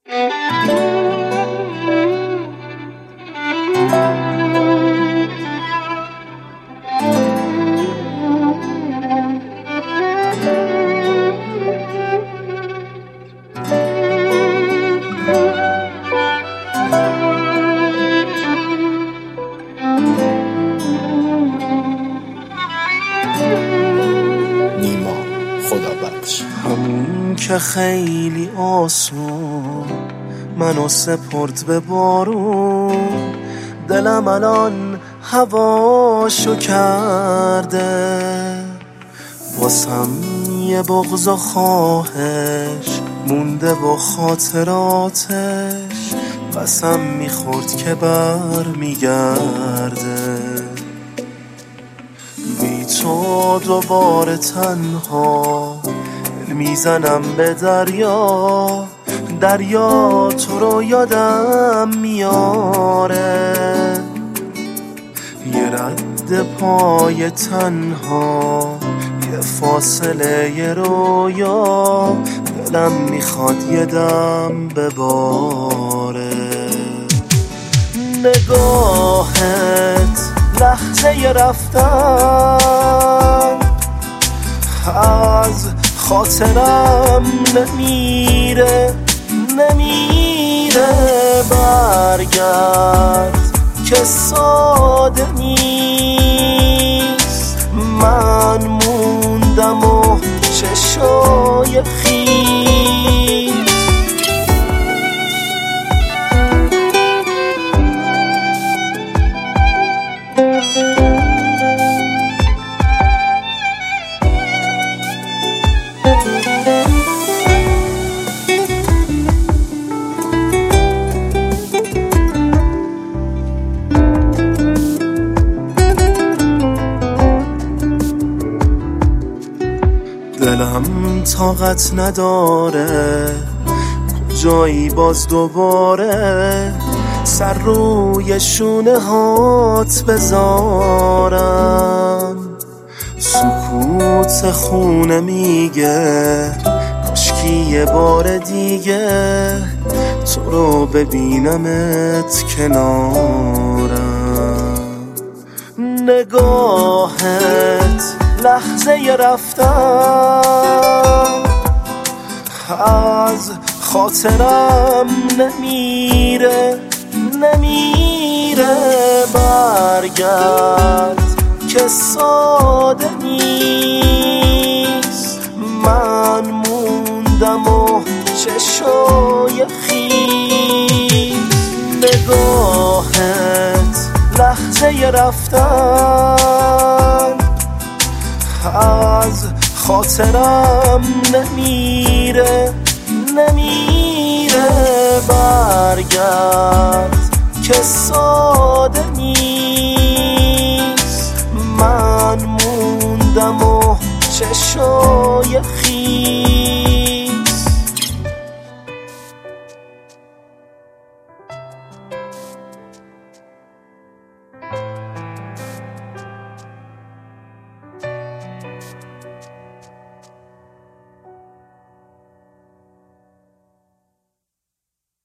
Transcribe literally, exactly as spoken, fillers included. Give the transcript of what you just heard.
همون که خیلی آسون منو سپرد به بارون، دلم الان هواشو کرده، واسم یه بغض و خواهش مونده و خاطراتش قسم میخورد که بر میگرده. بی تو دوباره تنها میزنم به دریا، دریا تو رو یادم میاره، یه رد پای تنها، یه فاصله یه رویا، دلم میخواد یه دم بباره. نگاهت لحظه رفتن از خاطرم نمیره، نمیره. برگرد که ساده نیست، من موندم و چشای خیس. دلم طاقت نداره کجایی باز دوباره سر روی شونه هات بذارم. سکوت خونه میگه کاشکی یه بار دیگه تو رو ببینمت کنارم. نگاهت لحظه رفتن از خاطرم نمیره، نمیره. برگرد که ساده نیست، من موندم و چشای خیس. نگاهت لحظه رفتن از خاطرم نمیره، نمیره. برگرد که ساده نیست، من موندم و چشای خیس.